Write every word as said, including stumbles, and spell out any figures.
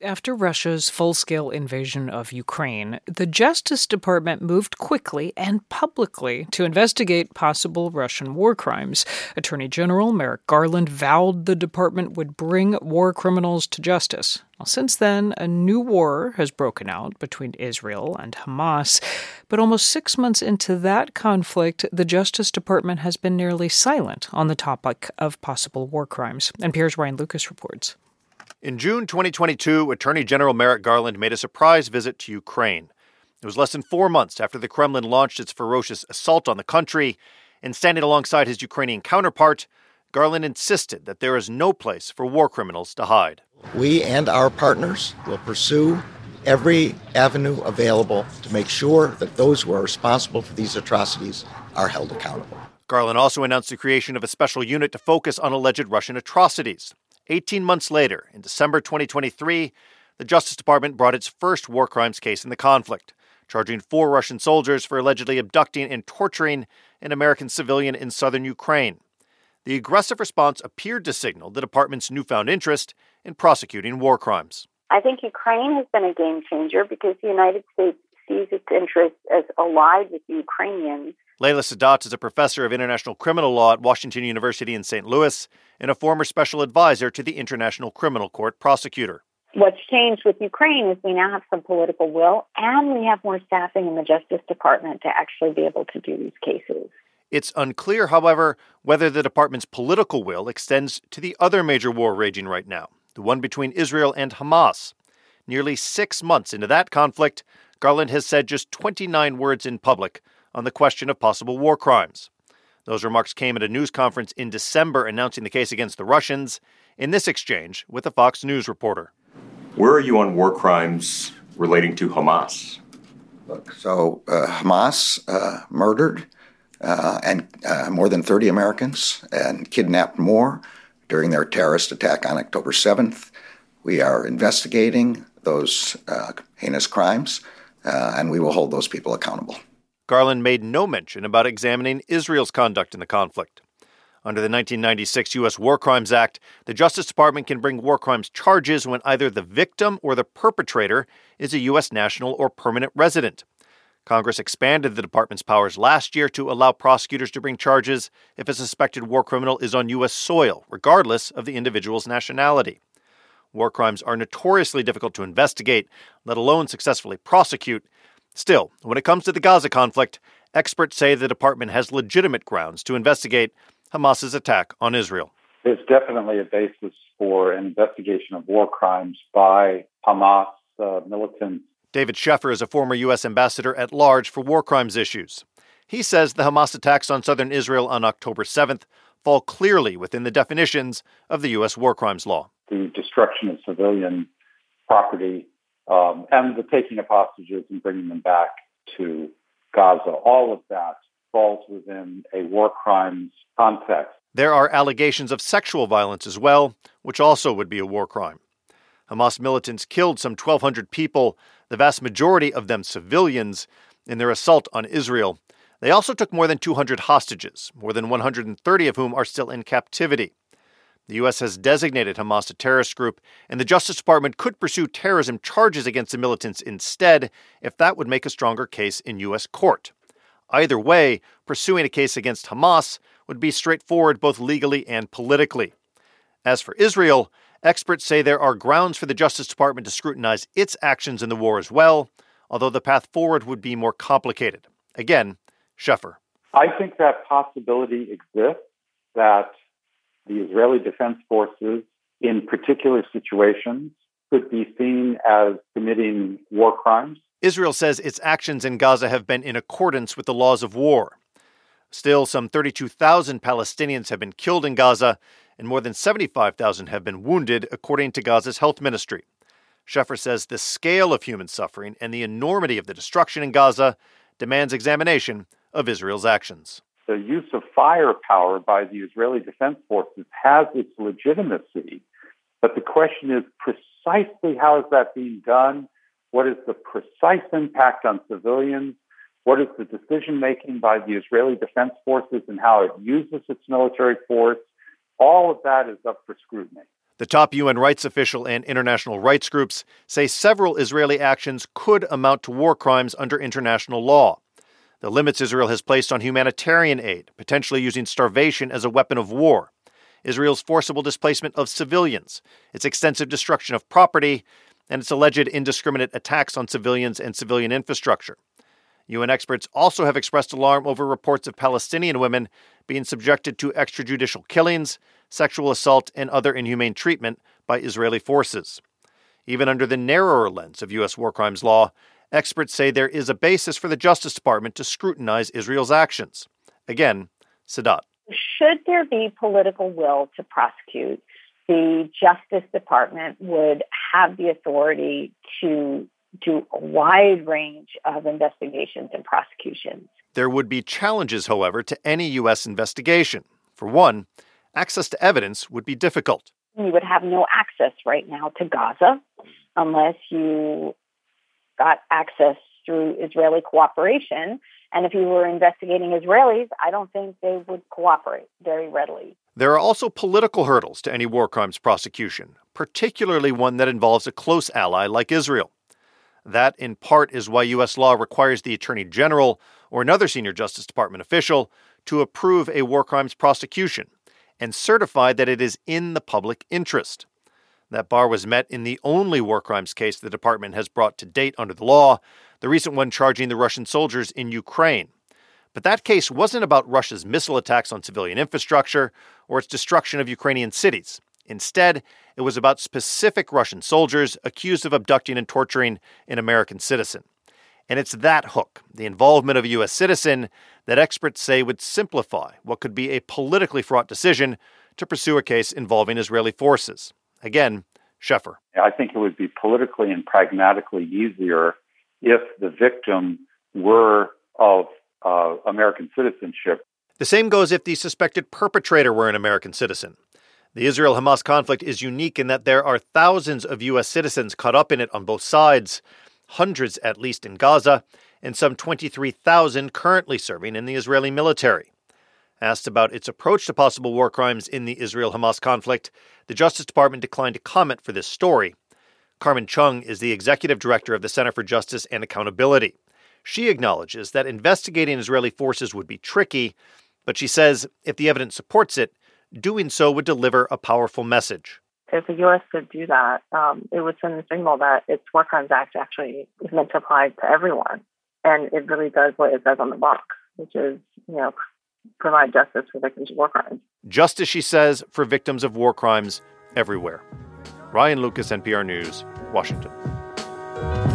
After Russia's full-scale invasion of Ukraine, the Justice Department moved quickly and publicly to investigate possible Russian war crimes. Attorney General Merrick Garland vowed the department would bring war criminals to justice. Well, since then, a new war has broken out between Israel and Hamas. But almost six months into that conflict, the Justice Department has been nearly silent on the topic of possible war crimes. N P R's Ryan Lucas reports. In June twenty twenty-two, Attorney General Merrick Garland made a surprise visit to Ukraine. It was less than four months after the Kremlin launched its ferocious assault on the country, and standing alongside his Ukrainian counterpart, Garland insisted that there is no place for war criminals to hide. We and our partners will pursue every avenue available to make sure that those who are responsible for these atrocities are held accountable. Garland also announced the creation of a special unit to focus on alleged Russian atrocities. Eighteen months later, in December twenty twenty-three, the Justice Department brought its first war crimes case in the conflict, charging four Russian soldiers for allegedly abducting and torturing an American civilian in southern Ukraine. The aggressive response appeared to signal the department's newfound interest in prosecuting war crimes. I think Ukraine has been a game changer because the United States sees its interests as allied with the Ukrainians. Layla Sadat is a professor of international criminal law at Washington University in Saint Louis and a former special advisor to the International Criminal Court prosecutor. What's changed with Ukraine is we now have some political will and we have more staffing in the Justice Department to actually be able to do these cases. It's unclear, however, whether the department's political will extends to the other major war raging right now, the one between Israel and Hamas. Nearly six months into that conflict, Garland has said just twenty-nine words in public on the question of possible war crimes. Those remarks came at a news conference in December announcing the case against the Russians, in this exchange with a Fox News reporter. Where are you on war crimes relating to Hamas? Look, so uh, Hamas uh, murdered uh, and uh, more than thirty Americans and kidnapped more during their terrorist attack on October seventh. We are investigating those uh, heinous crimes, uh, and we will hold those people accountable. Garland made no mention about examining Israel's conduct in the conflict. Under the nineteen ninety-six U S War Crimes Act, the Justice Department can bring war crimes charges when either the victim or the perpetrator is a U S national or permanent resident. Congress expanded the department's powers last year to allow prosecutors to bring charges if a suspected war criminal is on U S soil, regardless of the individual's nationality. War crimes are notoriously difficult to investigate, let alone successfully prosecute. Still, when it comes to the Gaza conflict, experts say the department has legitimate grounds to investigate Hamas's attack on Israel. There's definitely a basis for an investigation of war crimes by Hamas uh, militants. David Sheffer is a former U S ambassador at large for war crimes issues. He says the Hamas attacks on southern Israel on October seventh fall clearly within the definitions of the U S war crimes law. The destruction of civilian property um, and the taking of hostages and bringing them back to Gaza, all of that falls within a war crimes context. There are allegations of sexual violence as well, which also would be a war crime. Hamas militants killed some twelve hundred people, the vast majority of them civilians, in their assault on Israel. They also took more than two hundred hostages, more than one hundred thirty of whom are still in captivity. The U S has designated Hamas a terrorist group, and the Justice Department could pursue terrorism charges against the militants instead if that would make a stronger case in U S court. Either way, pursuing a case against Hamas would be straightforward both legally and politically. As for Israel, experts say there are grounds for the Justice Department to scrutinize its actions in the war as well, although the path forward would be more complicated. Again, Sheffer. I think that possibility exists, that the Israeli Defense Forces, in particular situations, could be seen as committing war crimes. Israel says its actions in Gaza have been in accordance with the laws of war. Still, some thirty-two thousand Palestinians have been killed in Gaza, and more than seventy-five thousand have been wounded, according to Gaza's health ministry. Sheffer says the scale of human suffering and the enormity of the destruction in Gaza demands examination of Israel's actions. The use of firepower by the Israeli Defense Forces has its legitimacy, but the question is precisely how is that being done? What is the precise impact on civilians? What is the decision-making by the Israeli Defense Forces and how it uses its military force? All of that is up for scrutiny. The top U N rights official and international rights groups say several Israeli actions could amount to war crimes under international law. The limits Israel has placed on humanitarian aid, potentially using starvation as a weapon of war, Israel's forcible displacement of civilians, its extensive destruction of property, and its alleged indiscriminate attacks on civilians and civilian infrastructure. U N experts also have expressed alarm over reports of Palestinian women being subjected to extrajudicial killings, sexual assault, and other inhumane treatment by Israeli forces. Even under the narrower lens of U S war crimes law, experts say there is a basis for the Justice Department to scrutinize Israel's actions. Again, Sadat. Should there be political will to prosecute, the Justice Department would have the authority to do a wide range of investigations and prosecutions. There would be challenges, however, to any U S investigation. For one, access to evidence would be difficult. You would have no access right now to Gaza unless you got access through Israeli cooperation. And if you were investigating Israelis, I don't think they would cooperate very readily. There are also political hurdles to any war crimes prosecution, particularly one that involves a close ally like Israel. That, in part, is why U S law requires the Attorney General or another senior Justice Department official to approve a war crimes prosecution and certify that it is in the public interest. That bar was met in the only war crimes case the department has brought to date under the law, the recent one charging the Russian soldiers in Ukraine. But that case wasn't about Russia's missile attacks on civilian infrastructure or its destruction of Ukrainian cities. Instead, it was about specific Russian soldiers accused of abducting and torturing an American citizen. And it's that hook, the involvement of a U S citizen, that experts say would simplify what could be a politically fraught decision to pursue a case involving Israeli forces. Again, Sheffer. I think it would be politically and pragmatically easier if the victim were of uh, American citizenship. The same goes if the suspected perpetrator were an American citizen. The Israel-Hamas conflict is unique in that there are thousands of U S citizens caught up in it on both sides, hundreds at least in Gaza, and some twenty-three thousand currently serving in the Israeli military. Asked about its approach to possible war crimes in the Israel-Hamas conflict, the Justice Department declined to comment for this story. Carmen Chung is the executive director of the Center for Justice and Accountability. She acknowledges that investigating Israeli forces would be tricky, but she says if the evidence supports it, doing so would deliver a powerful message. If the U S could do that, um, it would send a signal that its War Crimes Act actually is meant to apply to everyone. And it really does what it says on the box, which is, you know, provide justice for victims of war crimes. Justice, she says, for victims of war crimes everywhere. Ryan Lucas, N P R News, Washington.